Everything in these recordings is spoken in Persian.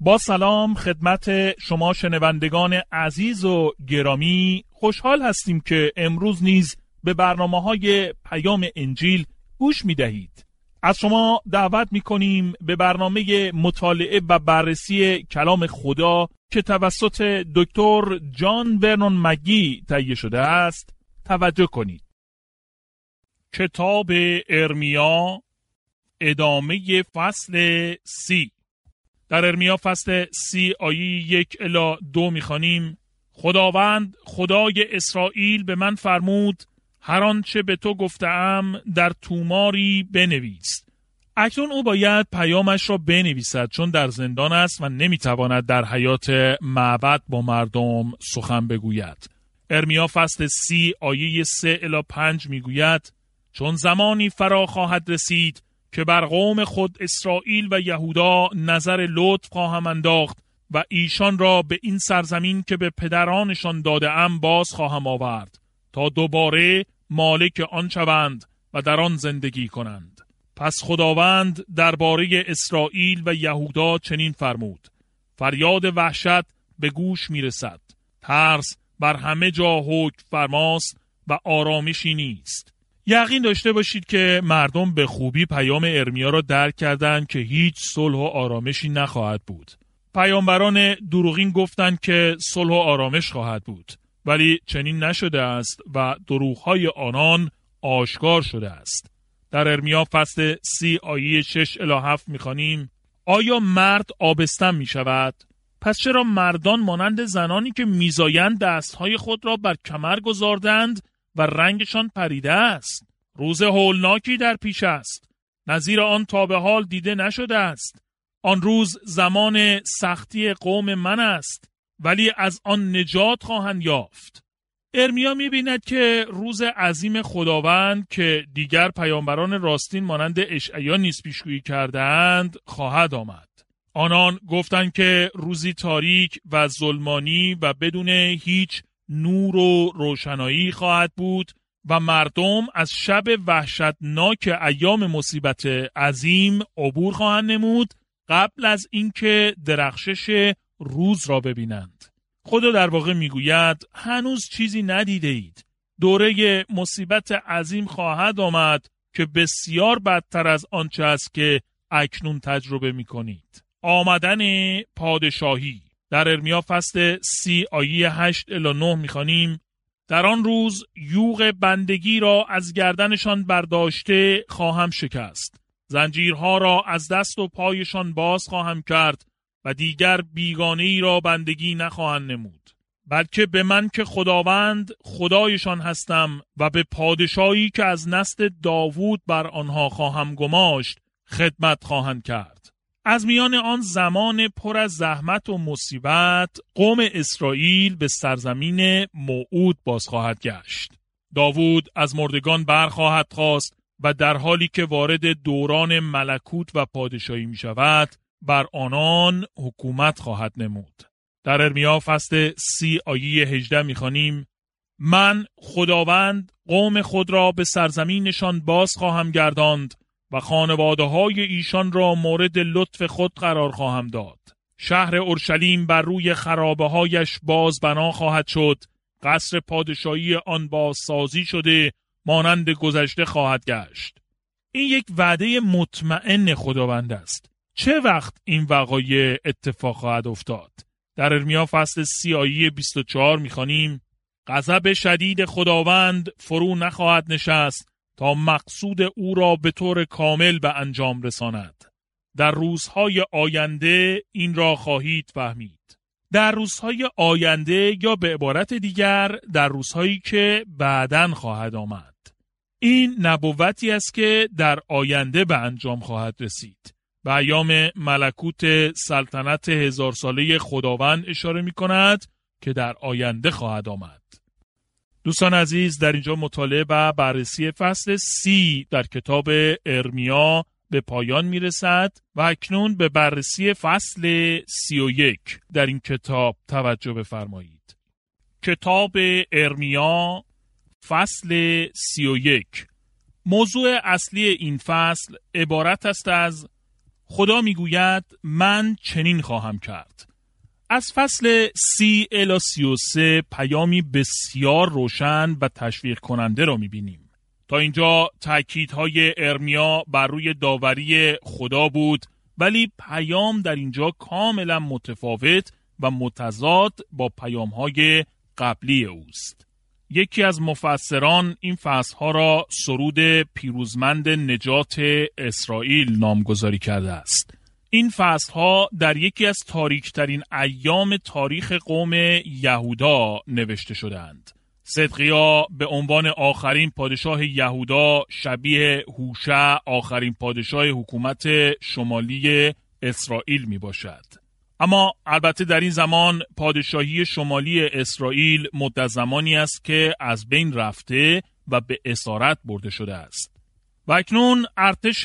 با سلام خدمت شما شنوندگان عزیز و گرامی، خوشحال هستیم که امروز نیز به برنامه‌های پیام انجیل گوش می‌دهید. از شما دعوت می‌کنیم به برنامه مطالعه و بررسی کلام خدا که توسط دکتر جان ورنون مگی تهیه شده است توجه کنید. کتاب ارمیا، ادامه فصل 30. در ارمیا فصل 30 آیه 1-2 می‌خوانیم: خداوند خدای اسرائیل به من فرمود هر آنچه به تو گفتم در توماری بنویس. اکنون او باید پیامش را بنویسد چون در زندان است و نمیتواند در حیات معبد با مردم سخن بگوید. ارمیا فصل 30 آیه 3-5 میگوید: چون زمانی فرا خواهد رسید که بر قوم خود اسرائیل و یهودا نظر لطف خواهم انداخت و ایشان را به این سرزمین که به پدرانشان داده ام باز خواهم آورد تا دوباره مالک آن شوند و در آن زندگی کنند. پس خداوند درباره اسرائیل و یهودا چنین فرمود: فریاد وحشت به گوش میرسد، ترس بر همه جا حکم فرماست و آرامشی نیست. یقین داشته باشید که مردم به خوبی پیام ارمیا را درک کردند که هیچ صلح و آرامشی نخواهد بود. پیامبران دروغین گفتند که صلح و آرامش خواهد بود، ولی چنین نشده است و دروغ‌های آنان آشکار شده است. در ارمیا فصل 30 آیه 6-7 می‌خوانیم: آیا مرد آبستن می‌شود؟ پس چرا مردان مانند زنانی که میزایند دستهای خود را بر کمر گذاردند و رنگشان پریده است؟ روز هولناکی در پیش است، نظیر آن تا به حال دیده نشده است. آن روز زمان سختی قوم من است، ولی از آن نجات خواهند یافت. ارمیا می‌بیند که روز عظیم خداوند که دیگر پیامبران راستین مانند اشعیا نیز پیشگویی کردند خواهد آمد. آنان گفتند که روزی تاریک و ظلمانی و بدون هیچ نور و روشنایی خواهد بود و مردم از شب وحشتناک ایام مصیبت عظیم عبور خواهند نمود قبل از اینکه درخشش روز را ببینند. خدا در واقع میگوید هنوز چیزی ندیده اید. دوره مصیبت عظیم خواهد آمد که بسیار بدتر از آنچه است که اکنون تجربه میکنید. آمدن پادشاهی. در ارمیا فصل 30 آیه 8-9 میخوانیم: در آن روز یوغ بندگی را از گردنشان برداشته خواهم شکست، زنجیرها را از دست و پایشان باز خواهم کرد و دیگر بیگانه‌ای را بندگی نخواهند نمود، بلکه به من که خداوند خدایشان هستم و به پادشاهی که از نسل داوود بر آنها خواهم گماشت خدمت خواهند کرد. از میان آن زمان پر از زحمت و مصیبت قوم اسرائیل به سرزمین موعود باز خواهد گشت. داوود از مردگان برخواهد خاست و در حالی که وارد دوران ملکوت و پادشاهی می شود بر آنان حکومت خواهد نمود. در ارمیا فصل 30 آیه 18 می خوانیم: من خداوند قوم خود را به سرزمینشان باز خواهم گرداند و خانواده های ایشان را مورد لطف خود قرار خواهم داد. شهر اورشلیم بر روی خرابه هایش باز بنا خواهد شد، قصر پادشاهی آن بازسازی شده مانند گذشته خواهد گشت. این یک وعده مطمئن خداوند است. چه وقت این وقایع اتفاق خواهد افتاد؟ در ارمیا فصل 30 آیه 24 می‌خوانیم: غضب شدید خداوند فرو نخواهد نشست تا مقصود او را به طور کامل به انجام رساند. در روزهای آینده این را خواهید فهمید. در روزهای آینده یا به عبارت دیگر در روزهایی که بعداً خواهد آمد. این نبوتی است که در آینده به انجام خواهد رسید. به ایام ملکوت سلطنت 1000 ساله خداوند اشاره می کند که در آینده خواهد آمد. دوستان عزیز، در اینجا مطالعه و بررسی فصل 30 در کتاب ارمیا به پایان می رسد و اکنون به بررسی فصل 31 در این کتاب توجه بفرمایید. کتاب ارمیا فصل 31. موضوع اصلی این فصل عبارت است از خدا میگوید من چنین خواهم کرد. از فصل 30 الی 33 پیامی بسیار روشن و تشویق کننده را میبینیم. تا اینجا تأکیدهای ارمیا بر روی داوری خدا بود، ولی پیام در اینجا کاملا متفاوت و متضاد با پیامهای قبلی اوست. یکی از مفسران این فصلها را سرود پیروزمند نجات اسرائیل نامگذاری کرده است. این فصلها در یکی از تاریکترین ایام تاریخ قوم یهودا نوشته شدند. صدقیا به عنوان آخرین پادشاه یهودا شبیه هوشع آخرین پادشاه حکومت شمالی اسرائیل می باشد. اما البته در این زمان پادشاهی شمالی اسرائیل مدت زمانی است که از بین رفته و به اسارت برده شده است. و اکنون ارتش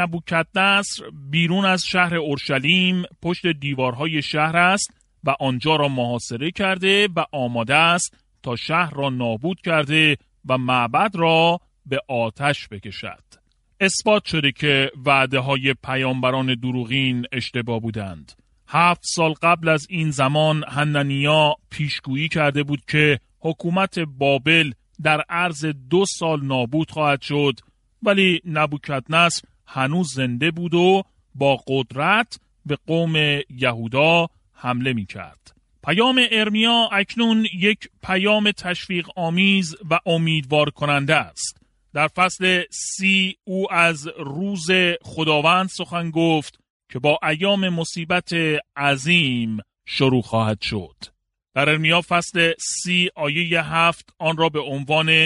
نبوکدنصر بیرون از شهر اورشلیم پشت دیوارهای شهر است و آنجا را محاصره کرده و آماده است تا شهر را نابود کرده و معبد را به آتش بکشد. اثبات شده که وعده های پیامبران دروغین اشتباه بودند. 7 سال قبل از این زمان حنانیا پیشگویی کرده بود که حکومت بابل در عرض 2 سال نابود خواهد شد، ولی نبوکدنصر هنوز زنده بود و با قدرت به قوم یهودا حمله می کرد. پیام ارمیا اکنون یک پیام تشویق آمیز و امیدوار کننده است. در فصل 30 او از روز خداوند سخن گفت که با ایام مصیبت عظیم شروع خواهد شد. در ارمیا فصل 30 آیه 7 آن را به عنوان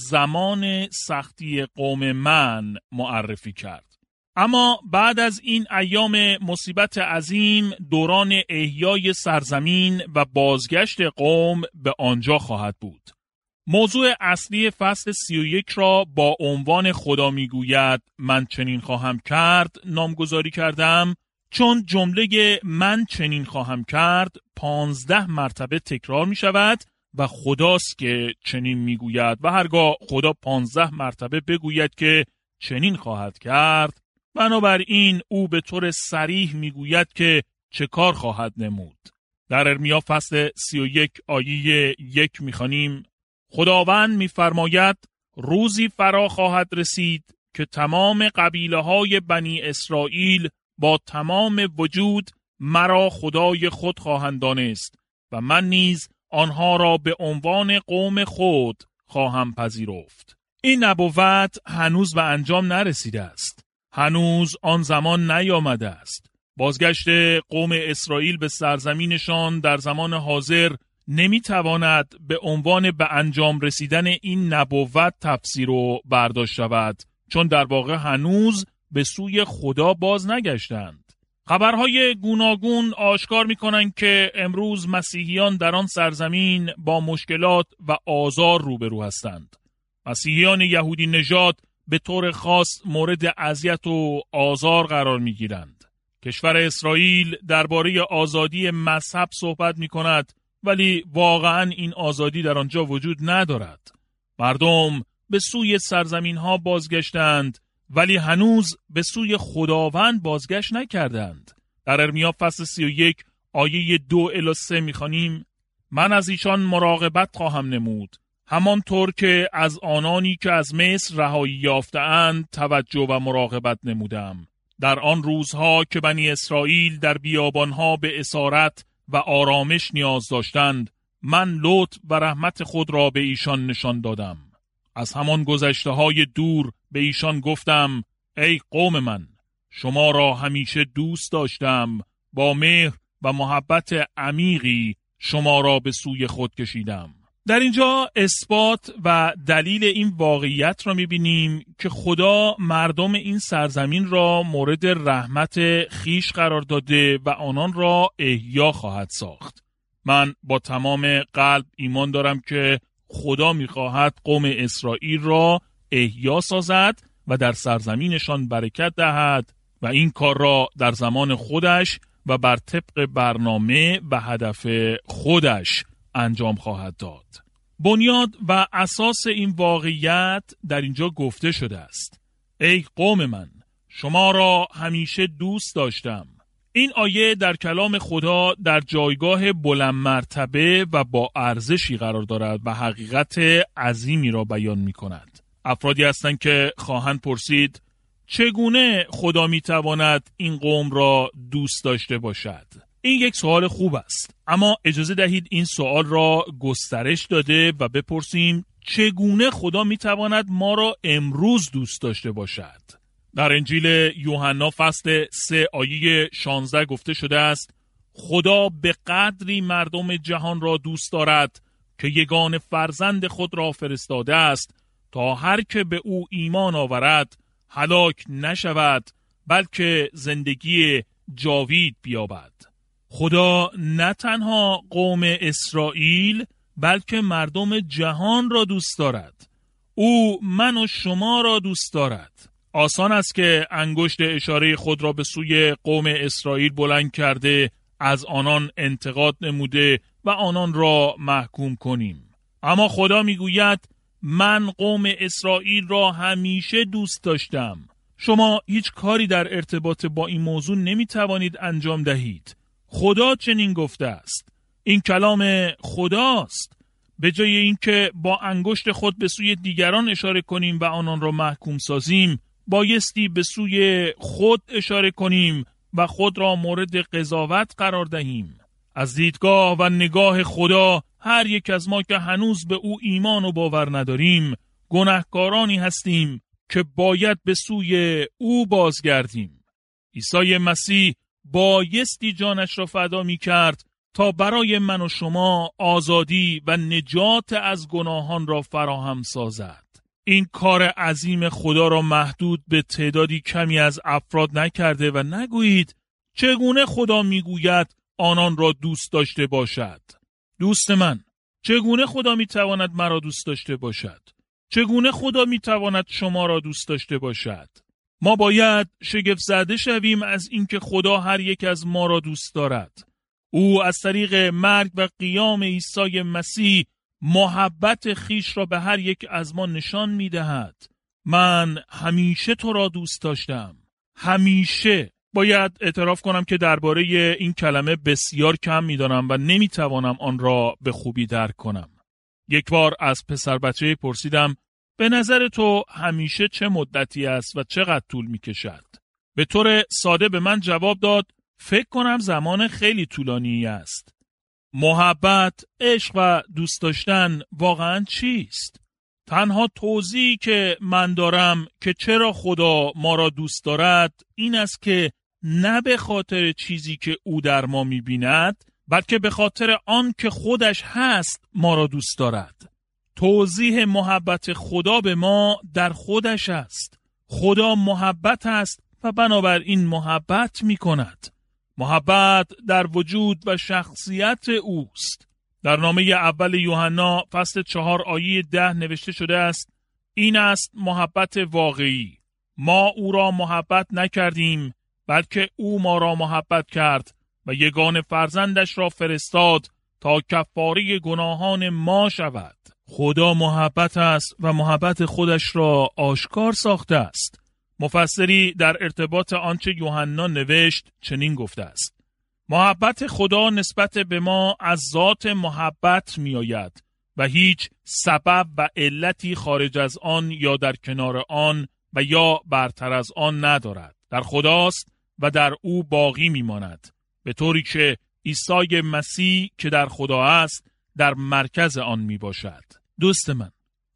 زمان سختی قوم من معرفی کرد. اما بعد از این ایام مصیبت عظیم دوران احیای سرزمین و بازگشت قوم به آنجا خواهد بود. موضوع اصلی فصل 31 را با عنوان خدا میگوید من چنین خواهم کرد نامگذاری کردم، چون جمله من چنین خواهم کرد 15 مرتبه تکرار می شود و خداست که چنین میگوید و هرگاه خدا 15 مرتبه بگوید که چنین خواهد کرد، بنابراین او به طور صریح میگوید که چه کار خواهد نمود. در ارمیا فصل 31 آیه 1 میخوانیم خداوند میفرماید روزی فرا خواهد رسید که تمام قبیله های بنی اسرائیل با تمام وجود مرا خدای خود خواهند دانست و من نیز آنها را به عنوان قوم خود خواهم پذیرفت. این نبوت هنوز به انجام نرسیده است. هنوز آن زمان نیامده است. بازگشت قوم اسرائیل به سرزمینشان در زمان حاضر نمیتواند به عنوان به انجام رسیدن این نبوت تفسیر و برداشت شود، چون در واقع هنوز به سوی خدا باز نگشتند. خبرهای گوناگون آشکار می‌کنند که امروز مسیحیان در آن سرزمین با مشکلات و آزار روبرو هستند. مسیحیان یهودی نژاد به طور خاص مورد اذیت و آزار قرار می‌گیرند. کشور اسرائیل درباره آزادی مذهب صحبت می‌کند، ولی واقعاً این آزادی در آنجا وجود ندارد. مردم به سوی سرزمین‌ها بازگشتند، ولی هنوز به سوی خداوند بازگشت نکردند. در ارمیا فصل 31 آیه 2 الی 3 می‌خوانیم من از ایشان مراقبت خواهم نمود، همانطور که از آنانی که از مصر رهایی یافته‌اند توجه و مراقبت نمودم. در آن روزها که بنی اسرائیل در بیابانها به اسارت و آرامش نیاز داشتند، من لطف و رحمت خود را به ایشان نشان دادم. از همان گذشته‌های دور به ایشان گفتم ای قوم من، شما را همیشه دوست داشتم، با مهر و محبت عمیقی شما را به سوی خود کشیدم. در اینجا اثبات و دلیل این واقعیت را می‌بینیم که خدا مردم این سرزمین را مورد رحمت خیش قرار داده و آنان را احیا خواهد ساخت. من با تمام قلب ایمان دارم که خدا می‌خواهد قوم اسرائیل را احیا سازد و در سرزمینشان برکت دهد و این کار را در زمان خودش و بر طبق برنامه و هدف خودش انجام خواهد داد. بنیاد و اساس این واقعیت در اینجا گفته شده است ای قوم من، شما را همیشه دوست داشتم. این آیه در کلام خدا در جایگاه بلند مرتبه و با ارزشی قرار دارد و حقیقت عظیمی را بیان می کند. افرادی هستند که خواهند پرسید چگونه خدا می تواند این قوم را دوست داشته باشد؟ این یک سوال خوب است، اما اجازه دهید این سوال را گسترش داده و بپرسیم چگونه خدا می تواند ما را امروز دوست داشته باشد؟ در انجیل یوحنا فصل 3 آیه 16 گفته شده است خدا به قدری مردم جهان را دوست دارد که یگانه فرزند خود را فرستاده است تا هر که به او ایمان آورد هلاک نشود بلکه زندگی جاوید بیابد. خدا نه تنها قوم اسرائیل بلکه مردم جهان را دوست دارد. او من و شما را دوست دارد. آسان است که انگشت اشاره خود را به سوی قوم اسرائیل بلند کرده از آنان انتقاد نموده و آنان را محکوم کنیم. اما خدا میگوید من قوم اسرائیل را همیشه دوست داشتم. شما هیچ کاری در ارتباط با این موضوع نمیتوانید انجام دهید. خدا چنین گفته است. این کلام خداست. به جای اینکه با انگشت خود به سوی دیگران اشاره کنیم و آنان را محکوم سازیم، بایستی به سوی خود اشاره کنیم و خود را مورد قضاوت قرار دهیم. از دیدگاه و نگاه خدا هر یک از ما که هنوز به او ایمان و باور نداریم گناهکارانی هستیم که باید به سوی او بازگردیم. عیسی مسیح بایستی جانش را فدا می کرد تا برای من و شما آزادی و نجات از گناهان را فراهم سازد. این کار عظیم خدا را محدود به تعدادی کمی از افراد نکرده و نگویید چگونه خدا میگوید آنان را دوست داشته باشد. دوست من، چگونه خدا میتواند مرا دوست داشته باشد؟ چگونه خدا میتواند شما را دوست داشته باشد؟ ما باید شگفت زده شویم از اینکه خدا هر یک از ما را دوست دارد. او از طریق مرگ و قیام عیسی مسیح محبت خیش را به هر یک از ما نشان می‌دهد. من همیشه تو را دوست داشتم. همیشه. باید اعتراف کنم که درباره این کلمه بسیار کم می‌دانم و نمی‌توانم آن را به خوبی درک کنم. یک بار از پسر بچه پرسیدم به نظر تو همیشه چه مدتی است و چقدر طول می‌کشد؟ به طور ساده به من جواب داد فکر کنم زمان خیلی طولانی است. محبت، عشق و دوست داشتن واقعاً چیست؟ تنها توضیحی که من دارم که چرا خدا ما را دوست دارد این است که نه به خاطر چیزی که او در ما می‌بیند بلکه به خاطر آن که خودش هست ما را دوست دارد. توضیح محبت خدا به ما در خودش است. خدا محبت است و بنابراین محبت می‌کند. محبت در وجود و شخصیت اوست. در نامه اول یوحنا فصل 4 آیه 10 نوشته شده است این است محبت واقعی. ما او را محبت نکردیم بلکه او ما را محبت کرد و یگانه فرزندش را فرستاد تا کفاره گناهان ما شود. خدا محبت است و محبت خودش را آشکار ساخته است. مفسری در ارتباط آنچه یوحنا نوشت چنین گفته است: محبت خدا نسبت به ما از ذات محبت می آید و هیچ سبب و علتی خارج از آن یا در کنار آن و یا برتر از آن ندارد. در خداست و در او باقی می ماند، به طوری که عیسی مسیح که در خدا است در مرکز آن می باشد. دوست من،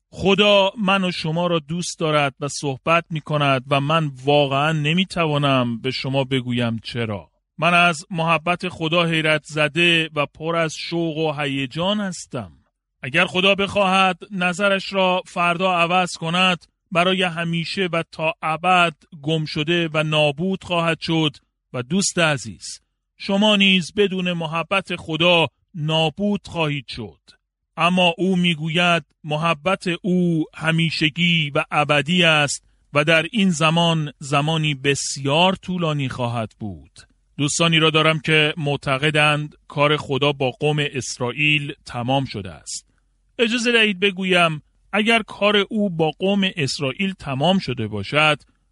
خدا من و شما را دوست دارد و صحبت می کند و من واقعا نمی توانم به شما بگویم چرا. من از محبت خدا حیرت زده و پر از شوق و هیجان هستم. اگر خدا بخواهد نظرش را فردا عوض کند، برای همیشه و تا ابد گم شده و نابود خواهد شد. و دوست عزیز، شما نیز بدون محبت خدا نابود خواهید شد. اما او میگوید محبت او همیشگی و ابدی است و در این زمانی بسیار طولانی خواهد بود. دوستانی را دارم که معتقدند کار خدا با قوم اسرائیل تمام شده است. اجازه دهید بگویم اگر کار او با قوم اسرائیل تمام شده باشد،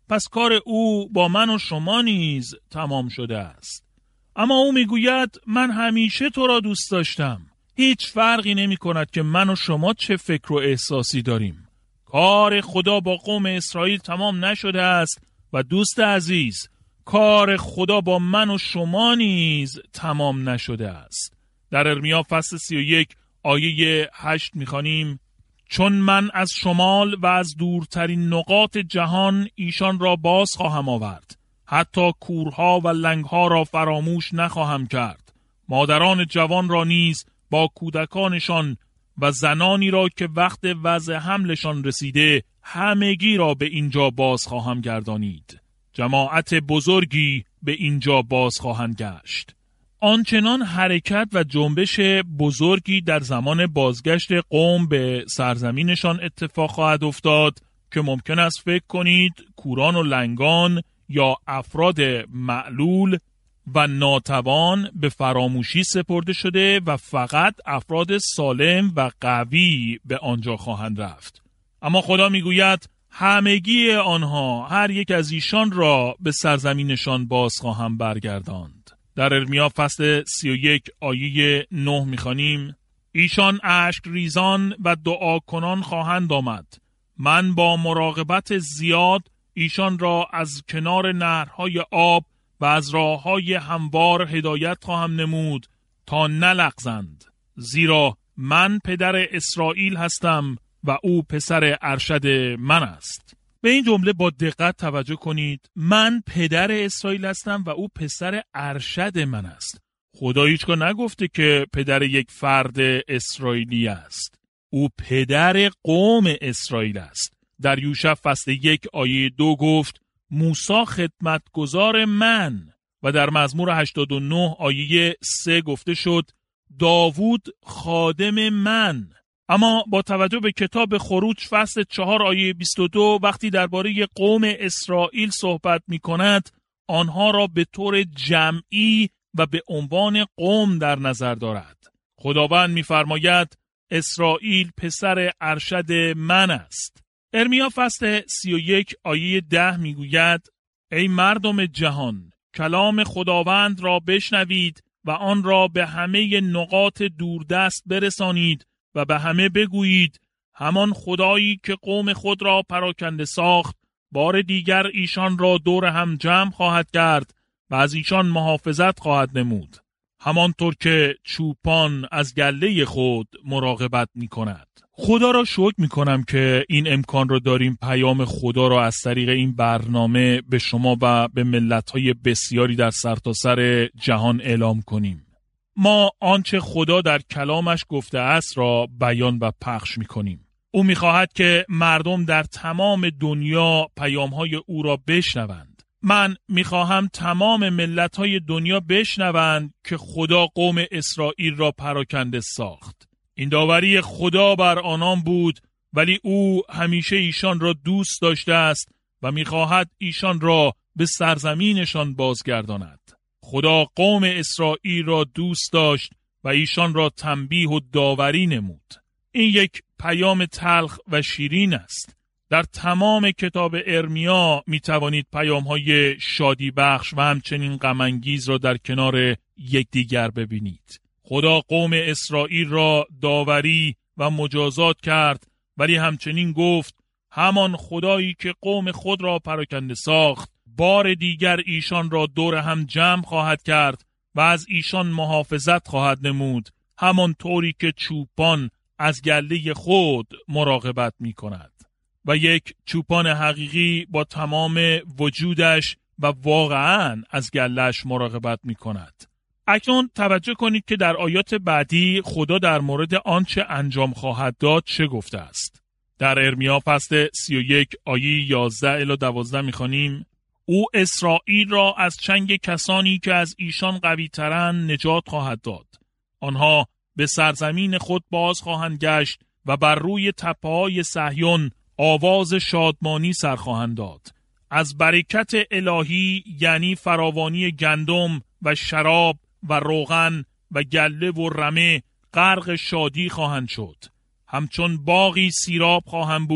پس کار او با من و شما نیز تمام شده است. اما او میگوید من همیشه تو را دوست داشتم. هیچ فرقی نمی کند که من و شما چه فکر و احساسی داریم. کار خدا با قوم اسرائیل تمام نشده است و دوست عزیز، کار خدا با من و شما نیز تمام نشده است. در ارمیا فصل 31 آیه 8 می‌خوانیم: چون من از شمال و از دورترین نقاط جهان ایشان را باز خواهم آورد، حتی کورها و لنگها را فراموش نخواهم کرد. مادران جوان را نیز با کودکانشان و زنانی را که وقت وضع حملشان رسیده همگی را به اینجا باز خواهم گردانید. جماعت بزرگی به اینجا باز خواهند گشت. آنچنان حرکت و جنبش بزرگی در زمان بازگشت قوم به سرزمینشان اتفاق خواهد افتاد که ممکن است فکر کنید کوران و لنگان یا افراد معلول و ناتوان به فراموشی سپرده شده و فقط افراد سالم و قوی به آنجا خواهند رفت. اما خدا میگوید همگی آنها، هر یک از ایشان را به سرزمینشان باز خواهم برگرداند. در ارمیا فصل 31 آیه 9 میخوانیم: ایشان اشک ریزان و دعا کنان خواهند آمد. من با مراقبت زیاد ایشان را از کنار نهرهای آب و از راههای هموار هدایت خواهم نمود تا نلغزند، زیرا من پدر اسرائیل هستم و او پسر ارشد من است. به این جمله با دقت توجه کنید. من پدر اسرائیل هستم و او پسر ارشد من است. خدا هیچگاه نگفته که پدر یک فرد اسرائیلی است. او پدر قوم اسرائیل است. در یوشع فصل 1 آیه 2 گفت موسی خدمتگزار من، و در مزمور 89 آیه 3 گفته شد داوود خادم من. اما با توجه به کتاب خروج فصل 4 آیه 22 وقتی درباره قوم اسرائیل صحبت می کند، آنها را به طور جمعی و به عنوان قوم در نظر دارد. خداوند می فرماید اسرائیل پسر ارشد من است. ارمیا فصل 31 آیه 10 می گوید ای مردم جهان، کلام خداوند را بشنوید و آن را به همه نقاط دوردست برسانید و به همه بگویید همان خدایی که قوم خود را پراکنده ساخت بار دیگر ایشان را دور هم جمع خواهد کرد و از ایشان محافظت خواهد نمود، همانطور که چوپان از گله خود مراقبت می کند. خدا را شکر می کنم که این امکان را داریم پیام خدا را از طریق این برنامه به شما و به ملت‌های بسیاری در سرتاسر جهان اعلام کنیم. ما آنچه خدا در کلامش گفته است را بیان و پخش می کنیم. او می خواهد که مردم در تمام دنیا پیام‌های او را بشنوند. من می خواهم تمام ملت‌های دنیا بشنوند که خدا قوم اسرائیل را پراکنده ساخت. این داوری خدا بر آنان بود، ولی او همیشه ایشان را دوست داشته است و می خواهد ایشان را به سرزمینشان بازگرداند. خدا قوم اسرائیل را دوست داشت و ایشان را تنبیه و داوری نمود. این یک پیام تلخ و شیرین است. در تمام کتاب ارمیا می توانید پیام‌های شادی بخش و همچنین غم انگیز را در کنار یکدیگر ببینید. خدا قوم اسرائیل را داوری و مجازات کرد، ولی همچنین گفت همان خدایی که قوم خود را پراکنده ساخت بار دیگر ایشان را دور هم جمع خواهد کرد و از ایشان محافظت خواهد نمود، همان طوری که چوپان از گله خود مراقبت می کند. و یک چوپان حقیقی با تمام وجودش و واقعاً از گله‌اش مراقبت می کند. اکنون توجه کنید که در آیات بعدی خدا در مورد آنچه انجام خواهد داد چه گفته است. در ارمیا فصل 31 آیه 11 الی 12 می‌خوانیم او اسرائیل را از چنگ کسانی که از ایشان قوی ترند نجات خواهد داد. آنها به سرزمین خود باز خواهند گشت و بر روی تپه‌های صهیون آواز شادمانی سر خواهند داد. از برکت الهی یعنی فراوانی گندم و شراب و روغن و گله و رمه غرق شادی خواهند شد. همچون باغی سیراب خواهند بود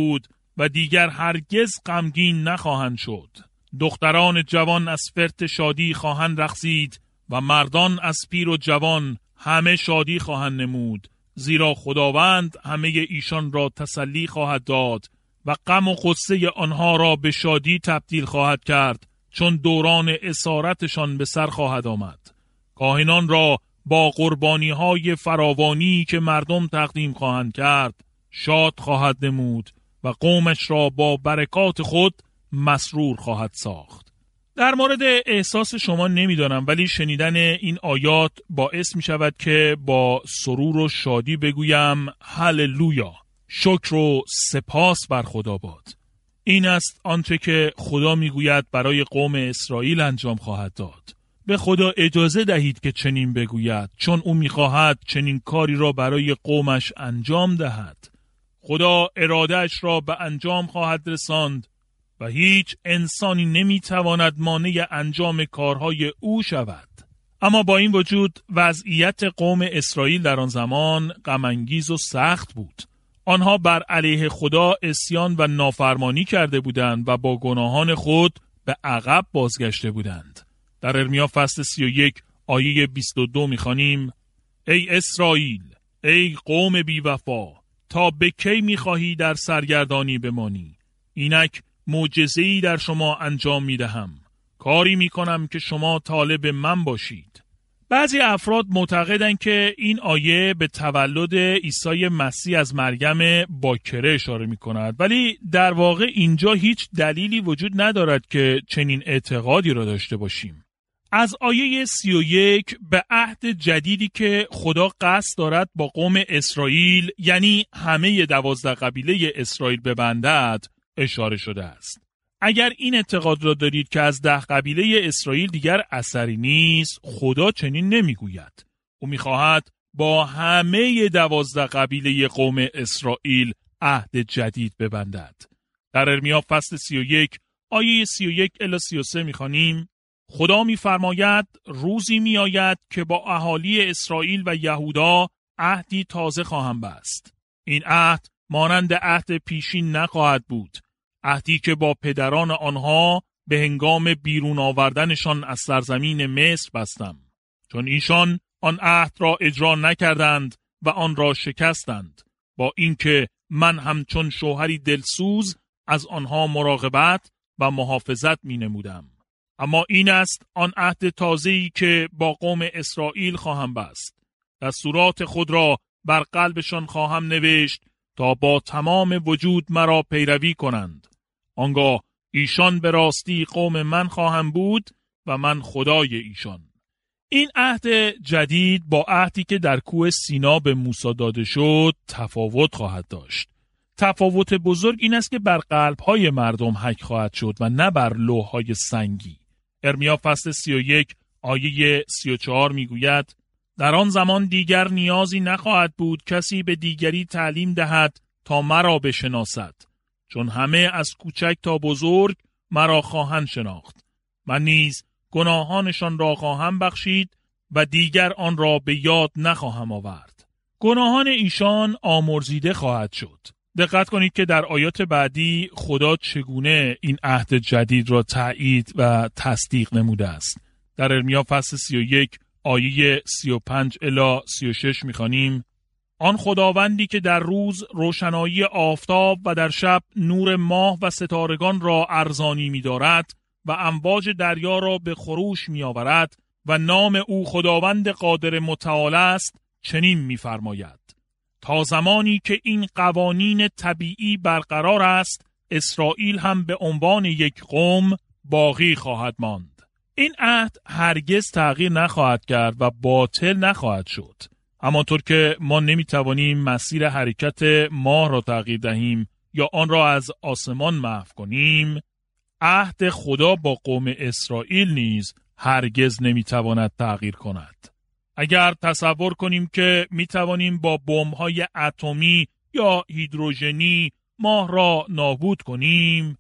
و دیگر هرگز غمگین نخواهند شد. دختران جوان از فرط شادی خواهند رقصید و مردان از پیر و جوان همه شادی خواهند نمود، زیرا خداوند همه ایشان را تسلی خواهد داد و غم و غصه آنها را به شادی تبدیل خواهد کرد، چون دوران اسارتشان به سر خواهد آمد. کاهنان را با قربانی‌های فراوانی که مردم تقدیم خواهند کرد شاد خواهد نمود و قومش را با برکات خود مسرور خواهد ساخت. در مورد احساس شما نمیدانم، ولی شنیدن این آیات باعث می شود که با سرور و شادی بگویم هللویا، شکر و سپاس بر خدا باد. این است آنچه که خدا میگوید برای قوم اسرائیل انجام خواهد داد. به خدا اجازه دهید که چنین بگوید، چون او میخواهد چنین کاری را برای قومش انجام دهد. خدا ارادهش را به انجام خواهد رساند و هیچ انسانی نمیتواند مانع انجام کارهای او شود. اما با این وجود وضعیت قوم اسرائیل در آن زمان غم‌انگیز و سخت بود. آنها بر علیه خدا عصیان و نافرمانی کرده بودند و با گناهان خود به عقب بازگشته بودند. در ارمیا فصل 31 آیه 22 می‌خوانیم: ای اسرائیل، ای قوم بی وفا، تا به کی می‌خواهی در سرگردانی بمانی؟ اینک معجزه‌ای در شما انجام می‌دهم، کاری می‌کنم که شما طالب من باشید. بعضی افراد معتقدند که این آیه به تولد عیسی مسیح از مریم باکره اشاره می‌کند، ولی در واقع اینجا هیچ دلیلی وجود ندارد که چنین اعتقادی را داشته باشیم. از آیه 31 به عهد جدیدی که خدا قصد دارد با قوم اسرائیل، یعنی همه 12 قبیله اسرائیل ببندد، اشاره شده است. اگر این اعتقاد را دارید که از 10 قبیله اسرائیل دیگر اثری نیست، خدا چنین نمیگوید. او میخواهد با همه 12 قبیله قوم اسرائیل عهد جدید ببندد. در ارمیا فصل 31 آیه 31 الی 33 میخوانیم: خدا میفرماید روزی میآید که با اهالی اسرائیل و یهودا عهدی تازه خواهم بست. این عهد مانند عهد پیشین نخواهد بود، عهدی که با پدران آنها به هنگام بیرون آوردنشان از سرزمین مصر بستم، چون ایشان آن عهد را اجرا نکردند و آن را شکستند، با اینکه من همچون شوهری دلسوز از آنها مراقبت و محافظت می نمودم. اما این است آن عهد تازه‌ای که با قوم اسرائیل خواهم بست. دستورات خود را بر قلبشان خواهم نوشت تا با تمام وجود مرا پیروی کنند. آنگاه ایشان به راستی قوم من خواهم بود و من خدای ایشان. این عهد جدید با عهدی که در کوه سینا به موسی داده شد تفاوت خواهد داشت. تفاوت بزرگ این است که بر قلب‌های مردم حک خواهد شد و نه بر لوح‌های سنگی. ارمیا فصل 31 آیه 34 میگوید: در آن زمان دیگر نیازی نخواهد بود کسی به دیگری تعلیم دهد تا مرا بشناسد، چون همه از کوچک تا بزرگ مرا خواهند شناخت. من نیز گناهانشان را خواهم بخشید و دیگر آن را به یاد نخواهم آورد. گناهان ایشان آمرزیده خواهد شد. دقت کنید که در آیات بعدی خدا چگونه این عهد جدید را تایید و تصدیق نموده است. در ارمیا فصل 31 آیه 35 الی 36 می‌خوانیم: آن خداوندی که در روز روشنایی آفتاب و در شب نور ماه و ستارگان را ارزانی می‌دارد و امواج دریا را به خروش می‌آورد و نام او خداوند قادر متعال است، چنین می‌فرماید: تا زمانی که این قوانین طبیعی برقرار است، اسرائیل هم به عنوان یک قوم باقی خواهد ماند. این عهد هرگز تغییر نخواهد کرد و باطل نخواهد شد. همانطور که ما نمیتوانیم مسیر حرکت ماه را تغییر دهیم یا آن را از آسمان محو کنیم، عهد خدا با قوم اسرائیل نیز هرگز نمیتواند تغییر کند. اگر تصور کنیم که میتوانیم با بمب‌های اتمی یا هیدروژنی ماه را نابود کنیم،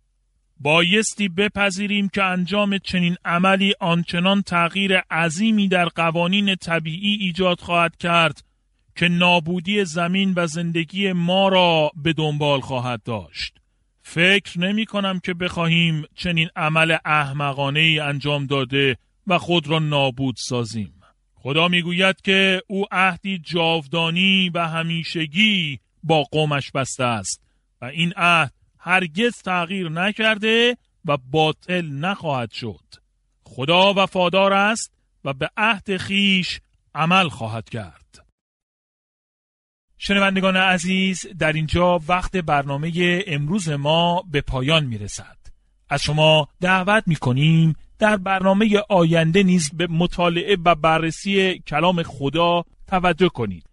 بایستی بپذیریم که انجام چنین عملی آنچنان تغییر عظیمی در قوانین طبیعی ایجاد خواهد کرد که نابودی زمین و زندگی ما را به دنبال خواهد داشت. فکر نمی کنم که بخواهیم چنین عمل احمقانه ای انجام داده و خود را نابود سازیم. خدا میگوید که او عهدی جاودانی و همیشگی با قومش بسته است و این عهد هرگز تغییر نکرده و باطل نخواهد شد. خدا وفادار است و به عهد خیش عمل خواهد کرد. شنوندگان عزیز، در اینجا وقت برنامه امروز ما به پایان میرسد. از شما دعوت میکنیم در برنامه آینده نیز به مطالعه و بررسی کلام خدا توجه کنید